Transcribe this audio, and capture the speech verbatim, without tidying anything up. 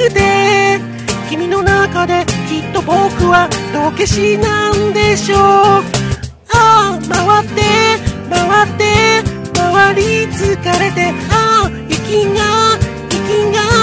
くて、君の中できっと僕は道化師なんでしょう。ああ回って回って回り疲れて、ああ息が息が